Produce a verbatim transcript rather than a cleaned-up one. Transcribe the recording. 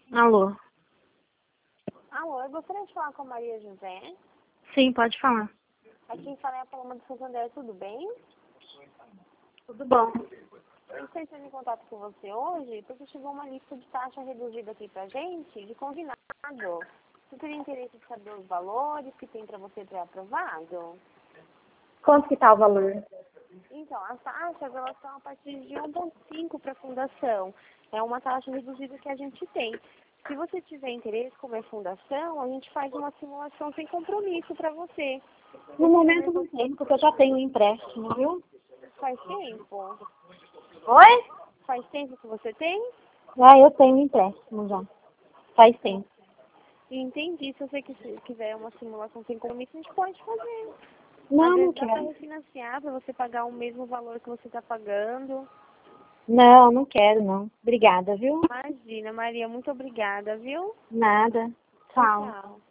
Alô? Alô, eu gostaria de falar com a Maria José. Sim, pode falar. Aqui quem fala é a Paloma do Santander, tudo bem? Tudo bom. Eu estou entrando em contato com você hoje porque chegou uma lista de taxa reduzida aqui pra gente, de convidado. Você teria interesse de saber os valores que tem para você pré-aprovado? Quanto que tá o valor? Então, as taxas, elas são a partir de um vírgula cinco para a fundação. É uma taxa reduzida que a gente tem. Se você tiver interesse, como é fundação, a gente faz uma simulação sem compromisso para você. No momento não tenho, porque eu já tenho um empréstimo, viu? Faz tempo? Oi? Faz tempo que você tem? Ah, eu tenho um empréstimo já. Faz tempo. Entendi. Se você quis- quiser uma simulação sem compromisso, a gente pode fazer. Às Não, não vezes dá para quero. refinanciar, para você pagar o mesmo valor que você está pagando. Não, não quero, não. Obrigada, viu? Imagina, Maria, muito obrigada, viu? Nada. Tchau, Tchau. tchau.